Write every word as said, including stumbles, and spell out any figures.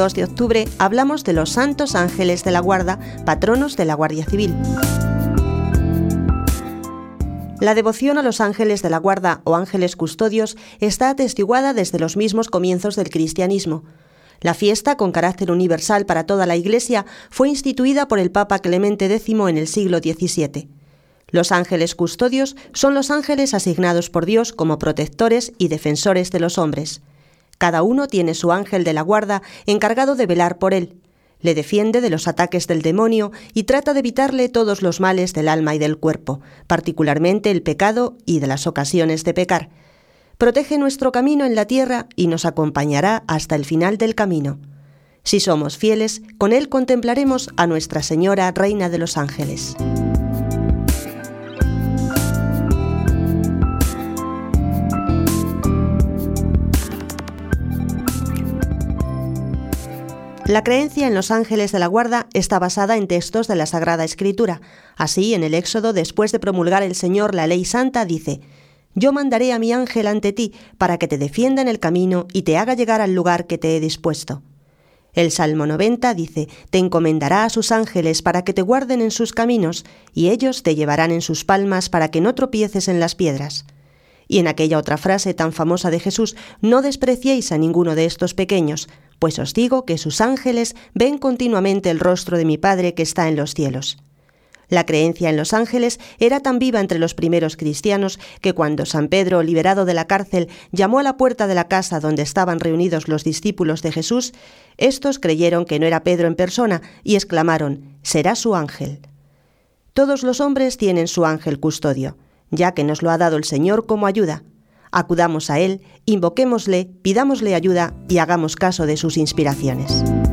dos de octubre hablamos de los santos ángeles de la guarda, patronos de la Guardia Civil. La devoción a los ángeles de la guarda o ángeles custodios está atestiguada desde los mismos comienzos del cristianismo. La fiesta, con carácter universal para toda la Iglesia, fue instituida por el Papa Clemente décimo en el siglo diecisiete. Los ángeles custodios son los ángeles asignados por Dios como protectores y defensores de los hombres. Cada uno tiene su ángel de la guarda encargado de velar por él. Le defiende de los ataques del demonio y trata de evitarle todos los males del alma y del cuerpo, particularmente el pecado y de las ocasiones de pecar. Protege nuestro camino en la tierra y nos acompañará hasta el final del camino. Si somos fieles, con él contemplaremos a Nuestra Señora, Reina de los Ángeles. La creencia en los ángeles de la guarda está basada en textos de la Sagrada Escritura. Así, en el Éxodo, después de promulgar el Señor la ley santa, dice: «Yo mandaré a mi ángel ante ti para que te defienda en el camino y te haga llegar al lugar que te he dispuesto». El Salmo noventa dice: «Te encomendará a sus ángeles para que te guarden en sus caminos, y ellos te llevarán en sus palmas para que no tropieces en las piedras». Y en aquella otra frase tan famosa de Jesús: «No despreciéis a ninguno de estos pequeños, pues os digo que sus ángeles ven continuamente el rostro de mi Padre que está en los cielos». La creencia en los ángeles era tan viva entre los primeros cristianos que cuando San Pedro, liberado de la cárcel, llamó a la puerta de la casa donde estaban reunidos los discípulos de Jesús, estos creyeron que no era Pedro en persona y exclamaron: «Será su ángel». Todos los hombres tienen su ángel custodio, ya que nos lo ha dado el Señor como ayuda. Acudamos a él, invoquémosle, pidámosle ayuda y hagamos caso de sus inspiraciones.